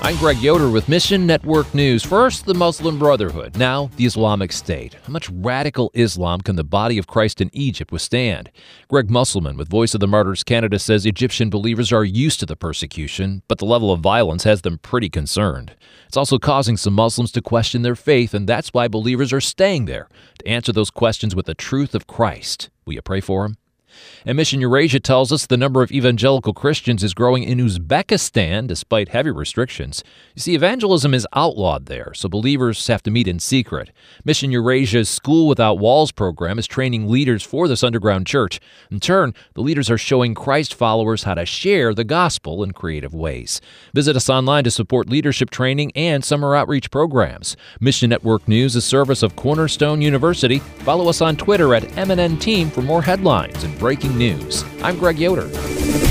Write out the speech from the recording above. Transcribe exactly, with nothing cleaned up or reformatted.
I'm Greg Yoder with Mission Network News. First, the Muslim Brotherhood. Now, the Islamic State. How much radical Islam can the body of Christ in Egypt withstand? Greg Musselman with Voice of the Martyrs Canada says Egyptian believers are used to the persecution, but the level of violence has them pretty concerned. It's also causing some Muslims to question their faith, and that's why believers are staying there, to answer those questions with the truth of Christ. Will you pray for them? And Mission Eurasia tells us the number of evangelical Christians is growing in Uzbekistan despite heavy restrictions. You see, evangelism is outlawed there, so believers have to meet in secret. Mission Eurasia's School Without Walls program is training leaders for this underground church. In turn, the leaders are showing Christ followers how to share the gospel in creative ways. Visit us online to support leadership training and summer outreach programs. Mission Network News is a service of Cornerstone University. Follow us on Twitter at M N N Team for more headlines and breaking news. I'm Greg Yoder.